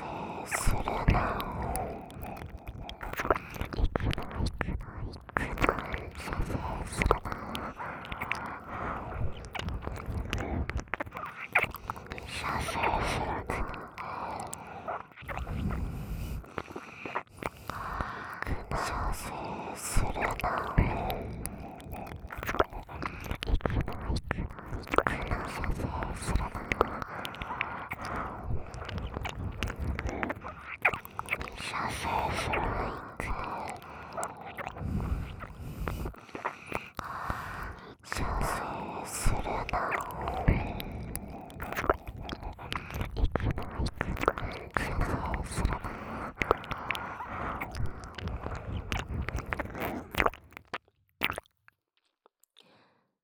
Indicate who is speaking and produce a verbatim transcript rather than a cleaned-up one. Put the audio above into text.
Speaker 1: するな。行くな行くな行くな。射精するな。射精するな。射精するな。行くな行くな行くな。射精するな。射精するな。